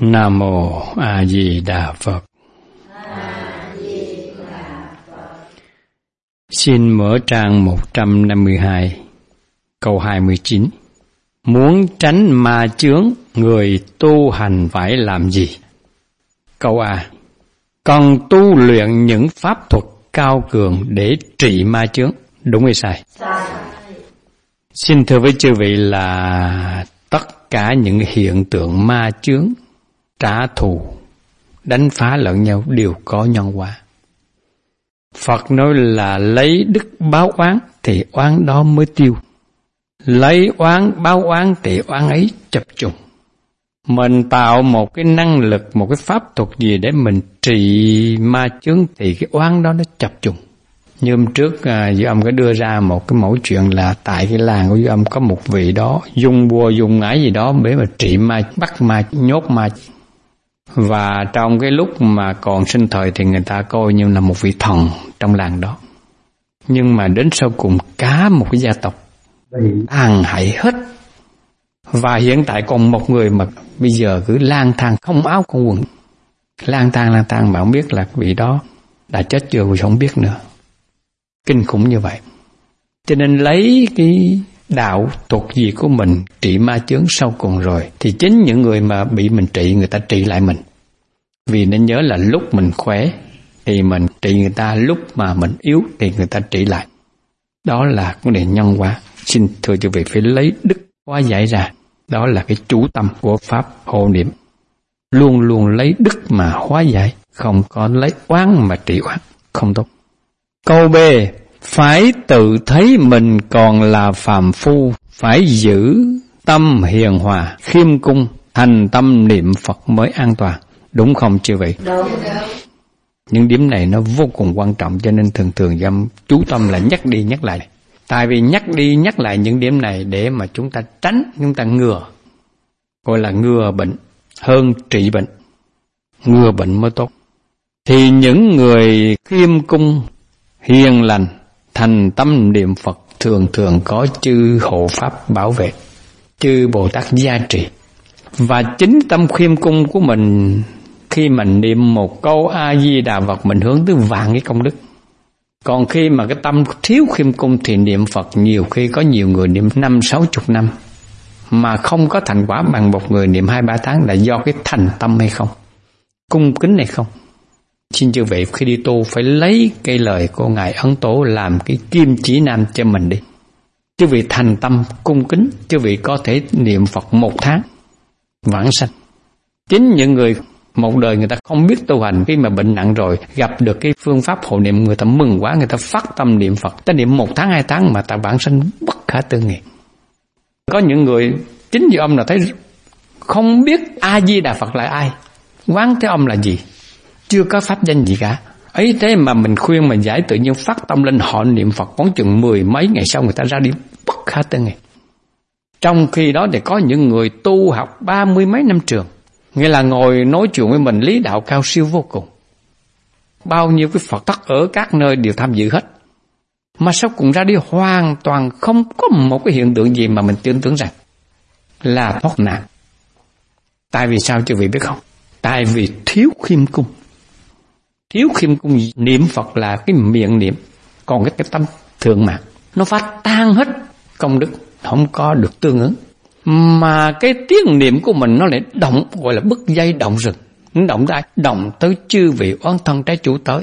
Nam Mô A Di Đà Phật. Xin mở trang 152, câu 29. Muốn tránh ma chướng, người tu hành phải làm gì? Câu A. Cần tu luyện những pháp thuật cao cường để trị ma chướng. Đúng hay sai? Xin thưa với chư vị là tất cả những hiện tượng ma chướng, trả thù, đánh phá lẫn nhau đều có nhân quả. Phật nói là lấy đức báo oán thì oán đó mới tiêu. Lấy oán báo oán thì oán ấy chập trùng. Mình tạo một cái năng lực, một cái pháp thuật gì để mình trị ma chướng thì cái oán đó nó chập trùng. Như hôm trước Dư Âm có đưa ra một cái mẫu chuyện là tại cái làng của Dư Âm có một vị đó dùng bùa dùng ngải gì đó để mà trị ma, bắt ma, nhốt ma. Và trong cái lúc mà còn sinh thời thì người ta coi như là một vị thần trong làng đó. Nhưng mà đến sau cùng cả một cái gia tộc bị tàn hại hết. Và hiện tại còn một người mà bây giờ cứ lang thang không áo không quần. Lang thang mà không biết là vị đó đã chết chưa thì không biết nữa. Kinh khủng như vậy. Cho nên lấy cái đạo thuật gì của mình trị ma chướng sau cùng rồi thì chính những người mà bị mình trị, người ta trị lại mình. Vì nên nhớ là lúc mình khỏe thì mình trị người ta, lúc mà mình yếu thì người ta trị lại. Đó là vấn đề nhân quả. Xin thưa quý vị phải lấy đức hóa giải ra. Đó là cái chủ tâm của pháp hộ niệm. Luôn luôn lấy đức mà hóa giải, không có lấy oán mà trị oán, không tốt. Câu B. Phải tự thấy mình còn là phàm phu, phải giữ tâm hiền hòa, khiêm cung, thành tâm niệm Phật mới an toàn. Đúng không chư vị? Đúng. Những điểm này nó vô cùng quan trọng, cho nên thường chú tâm là nhắc đi nhắc lại. Tại vì nhắc đi nhắc lại những điểm này để mà chúng ta tránh, chúng ta ngừa. Gọi là ngừa bệnh hơn trị bệnh. Ngừa bệnh mới tốt. Thì những người khiêm cung, hiền lành, thành tâm niệm Phật thường có chư hộ pháp bảo vệ, chư Bồ Tát gia trì. Và chính tâm khiêm cung của mình, khi mình niệm một câu A-di-đà Phật, mình hướng tới vạn cái công đức. Còn khi mà cái tâm thiếu khiêm cung thì niệm Phật nhiều khi có nhiều người niệm 50-60 năm mà không có thành quả bằng một người niệm 2-3 tháng, là do cái thành tâm hay không, cung kính hay không. Xin chư vị khi đi tu phải lấy cái lời của Ngài Ấn Tổ làm cái kim chỉ nam cho mình đi. Chư vị thành tâm cung kính, chư vị có thể niệm Phật 1 tháng vãng sanh. Chính những người một đời người ta không biết tu hành, khi mà bệnh nặng rồi gặp được cái phương pháp hộ niệm, người ta mừng quá, người ta phát tâm niệm Phật, ta niệm 1 tháng 2 tháng mà ta vãng sanh bất khả tư nghị. Có những người chính như ông là thấy không biết A Di Đà Phật là ai, Quán Thế Âm là gì, chưa có pháp danh gì cả. Ấy thế mà mình khuyên mình giải tự nhiên phát tâm lên họ niệm Phật, khoảng chừng 10 mấy ngày sau người ta ra đi bất khả tư nghị. Trong khi đó thì có những người tu học 30 mấy năm trường, nghĩa là ngồi nói chuyện với mình lý đạo cao siêu vô cùng. Bao nhiêu cái Phật tắc ở các nơi đều tham dự hết. Mà sau cùng ra đi hoàn toàn không có một cái hiện tượng gì mà mình tin tưởng rằng là thoát nạn. Tại vì sao chư vị biết không? Tại vì thiếu khiêm cung. Thiếu khiêm cung niệm Phật là cái miệng niệm, còn cái tâm thượng mạng nó phát tan hết công đức, không có được tương ứng. Mà cái tiếng niệm của mình nó lại động, gọi là bứt dây động rừng. Động tới ai? Động tới chư vị oán thân trái chủ tới.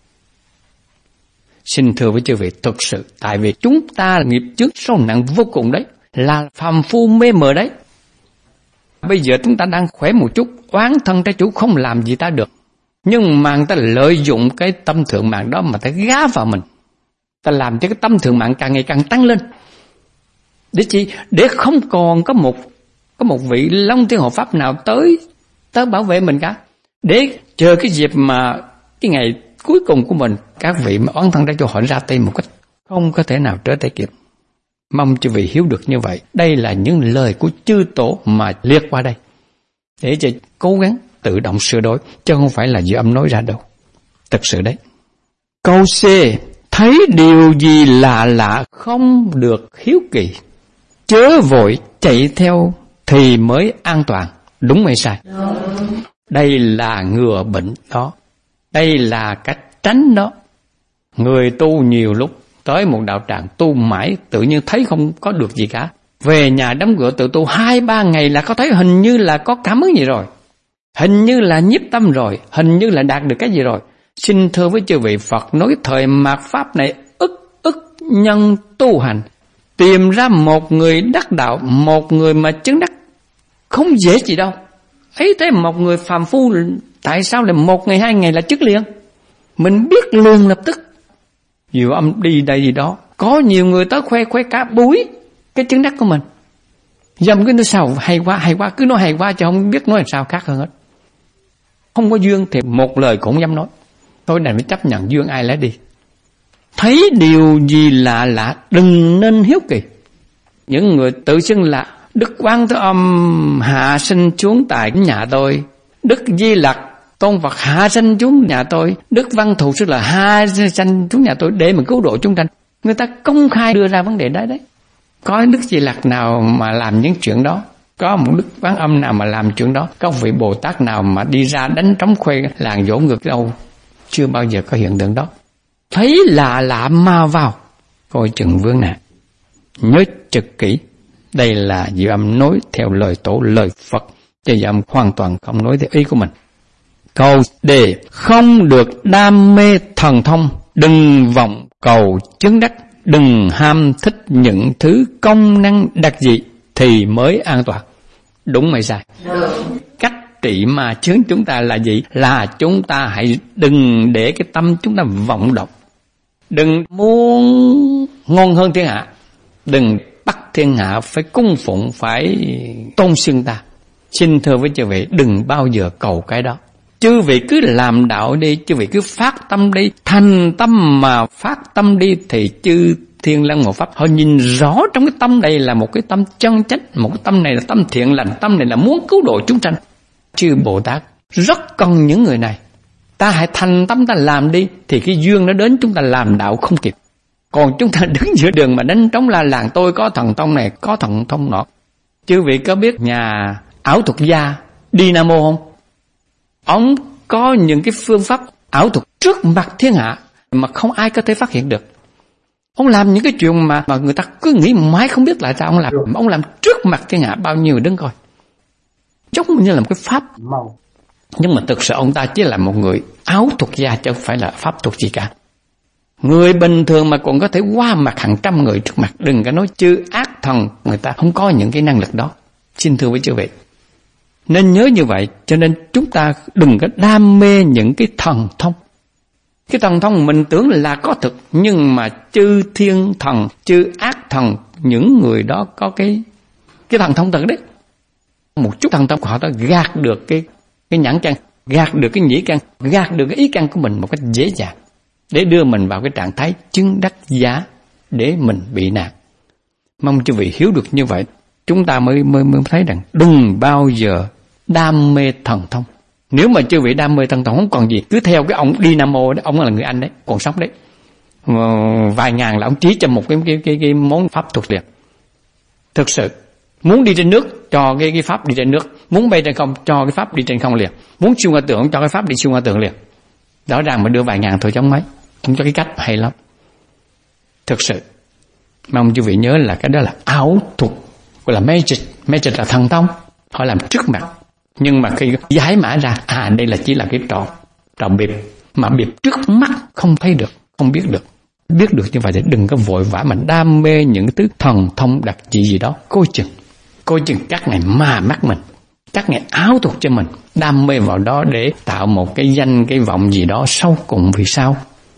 Xin thưa với chư vị, thực sự tại vì chúng ta nghiệp chướng sâu nặng vô cùng đấy, là phàm phu mê mờ đấy. Bây giờ chúng ta đang khỏe một chút, oán thân trái chủ không làm gì ta được. Nhưng mà người ta lợi dụng cái tâm thượng mạng đó mà ta gá vào mình. Ta làm cho cái tâm thượng mạng càng ngày càng tăng lên. Để chi? Để không còn có một vị Long Thiên Hộ Pháp nào tới bảo vệ mình cả. Để chờ cái dịp mà cái ngày cuối cùng của mình, các vị mà oán thân đã cho họ ra tay một cách không có thể nào trở tay kịp. Mong chư vị hiểu được như vậy. Đây là những lời của chư tổ mà liệt qua đây, để cho cố gắng tự động sửa đổi, chứ không phải là Dư Âm nói ra đâu. Thật sự đấy. Câu C. Thấy điều gì lạ lạ không được hiếu kỳ, chớ vội chạy theo thì mới an toàn. Đúng hay sai? Đây là ngừa bệnh đó. Đây là cách tránh đó. Người tu nhiều lúc tới một đạo tràng tu mãi tự nhiên thấy không có được gì cả. Về nhà đóng cửa tự tu 2-3 ngày là có thấy hình như là có cảm ứng gì rồi. Hình như là nhiếp tâm rồi. Hình như là đạt được cái gì rồi. Xin thưa với chư vị, Phật nói thời mạt Pháp này ức nhân tu hành. Tìm ra một người đắc đạo, một người mà chứng đắc không dễ gì đâu. Ấy thế một người phàm phu tại sao lại 1 ngày 2 ngày là chứng liền? Mình biết luôn lập tức. Dù âm đi đây đi đó, có nhiều người tới khoe cả búi cái chứng đắc của mình. Dâm cái nói sao hay quá, cứ nói hay quá chứ không biết nói làm sao khác hơn hết. Không có duyên thì một lời cũng không dám nói. Thôi đành phải chấp nhận duyên ai lấy đi. Thấy điều gì lạ đừng nên hiếu kỳ. Những người tự xưng là Đức Quán Thế Âm hạ sinh xuống tại nhà tôi, Đức Di Lặc Tôn Phật hạ sinh xuống nhà tôi, Đức Văn Thù Sư là hạ sinh xuống nhà tôi để mà cứu độ chúng sanh. Người ta công khai đưa ra vấn đề đấy. Có Đức Di Lặc nào mà làm những chuyện đó? Có một Đức Quán Âm nào mà làm chuyện đó? Có vị Bồ Tát nào mà đi ra đánh trống khuê làng dỗ ngược đâu? Chưa bao giờ có hiện tượng đó. Thấy lạ mà vào, coi chừng vướng nè. Nhớ trực kỹ. Đây là Diệu Âm nói theo lời Tổ, lời Phật, chứ Diệu Âm hoàn toàn không nói theo ý của mình. Câu đề: không được đam mê thần thông, đừng vọng cầu chứng đắc, đừng ham thích những thứ công năng đặc dị thì mới an toàn. Đúng hay sai? Cách trị mà chướng chúng ta là gì? Là chúng ta hãy đừng để cái tâm chúng ta vọng động. Đừng muốn ngon hơn thiên hạ. Đừng bắt thiên hạ phải cung phụng, phải tôn xưng ta. Xin thưa với chư vị, đừng bao giờ cầu cái đó. Chư vị cứ làm đạo đi, chư vị cứ phát tâm đi, thành tâm mà phát tâm đi thì chư Thiên Lăng Hộ Pháp họ nhìn rõ trong cái tâm này là một cái tâm chân chánh, một cái tâm này là tâm thiện lành, tâm này là muốn cứu độ chúng sanh. Chư Bồ Tát rất cần những người này. Ta hãy thành tâm ta làm đi thì cái duyên nó đến, chúng ta làm đạo không kịp. Còn chúng ta đứng giữa đường mà đánh trống la làng tôi có thần thông này, có thần thông nọ. Chư vị có biết nhà ảo thuật gia Dynamo không? Ông có những cái phương pháp ảo thuật trước mặt thiên hạ mà không ai có thể phát hiện được. Ông làm những cái chuyện mà người ta cứ nghĩ mãi không biết tại sao ông làm. Ông làm trước mặt thiên hạ, bao nhiêu đứng coi. Giống như là một cái pháp màu. Nhưng mà thực sự ông ta chỉ là một người ảo thuật gia chứ không phải là pháp thuật gì cả. Người bình thường mà còn có thể qua mặt hàng trăm người trước mặt. Đừng có nói chư ác thần, người ta không có những cái năng lực đó. Xin thưa với chư vị. Nên nhớ như vậy, cho nên chúng ta đừng có đam mê những cái thần thông. Cái thần thông mình tưởng là có thực, nhưng mà chư thiên thần, chư ác thần, những người đó có cái thần thông thật đấy. Một chút thần thông của họ đã gạt được cái nhãn căn, gạt được cái nhĩ căn, gạt được cái ý căn của mình một cách dễ dàng, để đưa mình vào cái trạng thái chứng đắc giá để mình bị nạn. Mong chư vị hiểu được như vậy, chúng ta mới thấy rằng đừng bao giờ đam mê thần thông. Nếu mà chư vị đam mê thần thông không còn gì, cứ theo cái ông Dynamo đấy, ông là người Anh đấy, còn sống đấy. Vài ngàn là ông trí cho một cái món pháp thuật liền. Thực sự, muốn đi trên nước, cho cái pháp đi trên nước. Muốn bay trên không, cho cái pháp đi trên không liền. Muốn siêu ngoại tượng, cho cái pháp đi siêu ngoại tượng liền. Rõ ràng mà đưa vài ngàn thôi chẳng mấy. Không cho cái cách hay lắm. Thực sự, mong chư vị nhớ là cái đó là ảo thuật, gọi là magic. Magic là thần thông, họ làm trước mặt. Nhưng mà khi giải mã ra, đây là chỉ là cái trò biệp, mà biệp trước mắt không thấy được, không biết được. Biết được như vậy thì đừng có vội vã mà đam mê những thứ thần thông đặc trị gì đó. Coi chừng các ngài ma mắt mình, các ngài áo thuật cho mình, đam mê vào đó để tạo một cái danh, cái vọng gì đó. Sau cùng vì sao?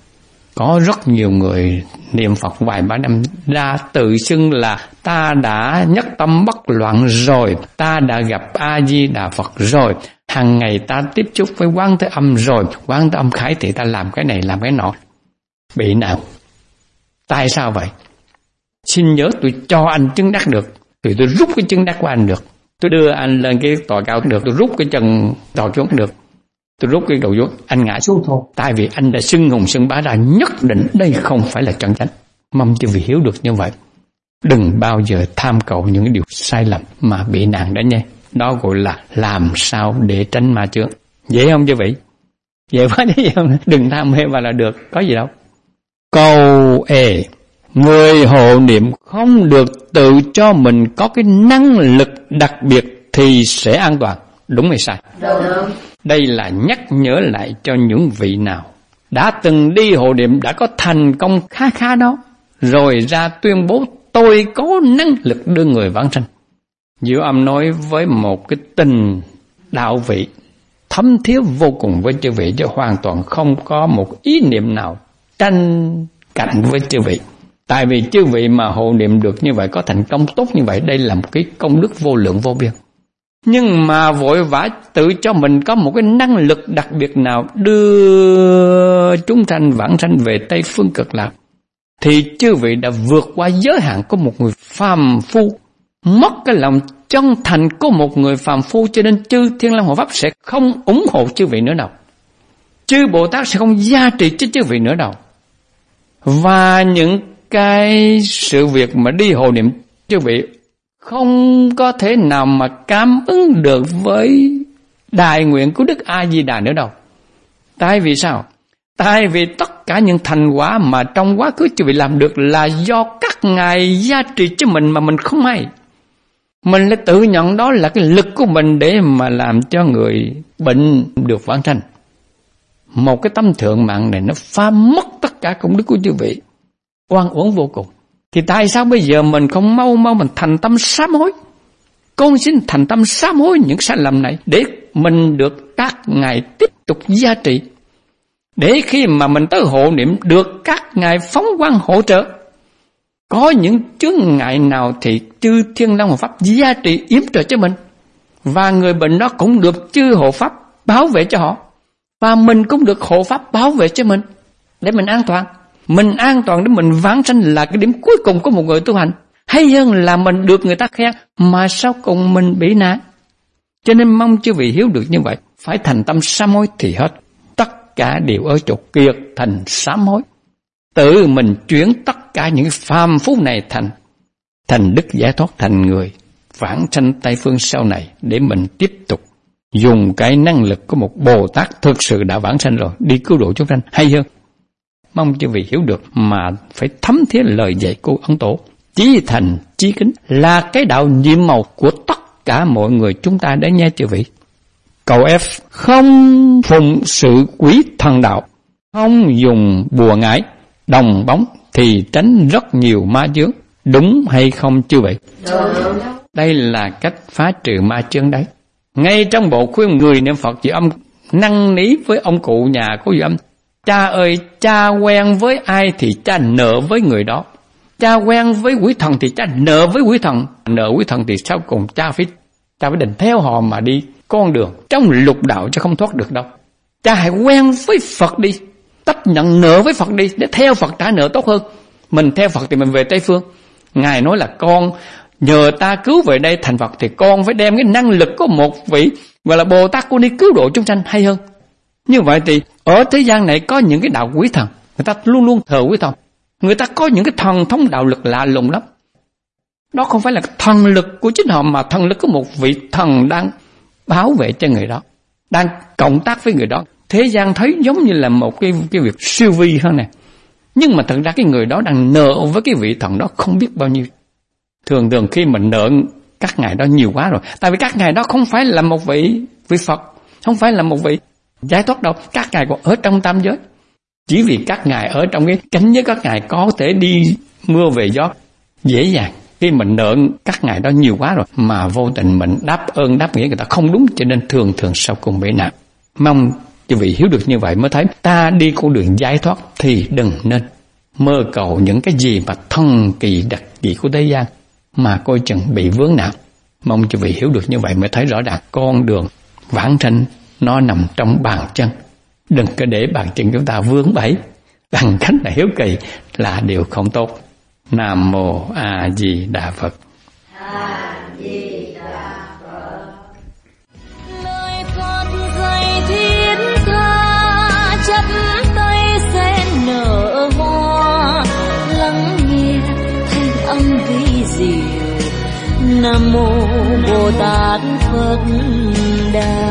Có rất nhiều người niệm Phật vài ba năm ra tự xưng là ta đã nhất tâm bất loạn rồi, ta đã gặp A-di-đà Phật rồi, hàng ngày ta tiếp xúc với Quán Thế Âm rồi, Quán Thế Âm khải thị ta làm cái này làm cái nọ. Bị nào? Tại sao vậy? Xin nhớ tôi cho anh chứng đắc được thì tôi rút cái chứng đắc của anh được. Tôi đưa anh lên cái tòa cao được, tôi rút cái chân tòa xuống được. Tôi rút cái đầu xuống, anh ngã xuống thôi. Tại vì anh đã xưng hùng xưng bá ra, nhất định đây không phải là chân chánh. Mong chư vị hiểu được như vậy. Đừng bao giờ tham cầu những điều sai lầm mà bị nạn đó nha. Đó gọi là làm sao để tránh ma chướng. Dễ không chứ vị? Dễ quá chứ không? Đừng tham mê mà là được, có gì đâu. Câu E. Người hộ niệm không được tự cho mình có cái năng lực đặc biệt thì sẽ an toàn. Đúng hay sai? Đúng. Đây là nhắc nhở lại cho những vị nào đã từng đi hộ niệm, đã có thành công khá đó, rồi ra tuyên bố tôi có năng lực đưa người vãng sanh. Diệu Âm nói với một cái tình đạo vị thấm thía vô cùng với chư vị, chứ hoàn toàn không có một ý niệm nào tranh cạnh với chư vị. Tại vì chư vị mà hộ niệm được như vậy, có thành công tốt như vậy, đây là một cái công đức vô lượng vô biên. Nhưng mà vội vã tự cho mình có một cái năng lực đặc biệt nào đưa chúng sanh vãng sanh về Tây Phương Cực Lạc, thì chư vị đã vượt qua giới hạn của một người phàm phu, mất cái lòng chân thành của một người phàm phu, cho nên chư Thiên Long Hộ Pháp sẽ không ủng hộ chư vị nữa đâu. Chư Bồ Tát sẽ không gia trị cho chư vị nữa đâu. Và những cái sự việc mà đi hộ niệm, chư vị không có thể nào mà cảm ứng được với đại nguyện của Đức A Di Đà nữa đâu. Tại vì sao? Tại vì tất cả những thành quả mà trong quá khứ chư vị làm được là do các ngài gia trì cho mình mà mình không hay. Mình lại tự nhận đó là cái lực của mình để mà làm cho người bệnh được vãng sanh. Một cái tâm thượng mạng này nó phá mất tất cả công đức của chư vị, oan uổng vô cùng. Thì tại sao bây giờ mình không mau mình thành tâm sám hối? Con xin thành tâm sám hối những sai lầm này để mình được các ngài tiếp tục gia trị, để khi mà mình tới hộ niệm được các ngài phóng quang hỗ trợ. Có những chướng ngại nào thì chư Thiên Long Hộ Pháp gia trị yểm trợ cho mình, và người bệnh đó cũng được chư hộ pháp bảo vệ cho họ, và mình cũng được hộ pháp bảo vệ cho mình để mình an toàn. Mình an toàn để mình vãng sanh là cái điểm cuối cùng của một người tu hành. Hay hơn là mình được người ta khen mà sau cùng mình bị nạn. Cho nên mong chư vị hiểu được như vậy, phải thành tâm sám hối thì hết. Tất cả đều ở chỗ kiệt thành sám hối. Tự mình chuyển tất cả những phàm phu này thành đức giải thoát, thành người vãng sanh Tây Phương sau này, để mình tiếp tục dùng cái năng lực của một Bồ Tát thực sự đã vãng sanh rồi đi cứu độ chúng sanh hay hơn. Mong chư vị hiểu được mà phải thấm thía lời dạy của Ấn Tổ. Chí thành chí kính là cái đạo nhiệm màu của tất cả mọi người chúng ta đấy nha chư vị. Câu F. Không phụng sự quý thần đạo, không dùng bùa ngải, đồng bóng thì tránh rất nhiều ma chướng. Đúng hay không chư vị? Đúng. Đây là cách phá trừ ma chướng đấy. Ngay trong bộ khuyên người niệm Phật Diệu Âm năn nỉ với ông cụ nhà của Diệu Âm: cha ơi, cha quen với ai thì cha nợ với người đó. Cha quen với quỷ thần thì cha nợ với quỷ thần. Nợ quỷ thần thì sau cùng cha phải định theo họ mà đi con đường trong lục đạo, chứ không thoát được đâu. Cha hãy quen với Phật đi, chấp nhận nợ với Phật đi, để theo Phật trả nợ tốt hơn. Mình theo Phật thì mình về Tây Phương. Ngài nói là con nhờ ta cứu về đây thành Phật, thì con phải đem cái năng lực của một vị gọi là Bồ Tát con đi cứu độ chúng sanh hay hơn. Như vậy thì ở thế gian này có những cái đạo quý thần, người ta luôn luôn thờ quý thần. Người ta có những cái thần thông đạo lực lạ lùng lắm. Đó không phải là thần lực của chính họ, mà thần lực của một vị thần đang bảo vệ cho người đó, đang cộng tác với người đó. Thế gian thấy giống như là một cái việc siêu vi hơn này. Nhưng mà thật ra cái người đó đang nợ với cái vị thần đó không biết bao nhiêu. Thường khi mình nợ các ngài đó nhiều quá rồi. Tại vì các ngài đó không phải là một vị Phật, không phải là một vị giải thoát đâu. Các ngài còn ở trong tam giới. Chỉ vì các ngài ở trong cái cánh giới, các ngài có thể đi mưa về gió dễ dàng. Khi mình nợ các ngài đó nhiều quá rồi mà vô tình mình đáp ơn đáp nghĩa người ta không đúng, cho nên thường sau cùng bị nạn. Mong quý vị hiểu được như vậy mới thấy ta đi con đường giải thoát thì đừng nên mơ cầu những cái gì mà thần kỳ đặc dị của thế gian mà coi chừng bị vướng nạn. Mong quý vị hiểu được như vậy mới thấy rõ ràng con đường vãng sanh nó nằm trong bàn chân. Đừng có để bàn chân chúng ta vướng bẫy bằng cách là hiếu kỳ là điều không tốt. Nam Mô A Di Đà Phật. A Di Đà Phật. Lời Phật dạy thiết tha, chắp tay sen nở hoa, lắng nghe thanh âm vi diệu Nam mô Bồ Tát Phật Đà.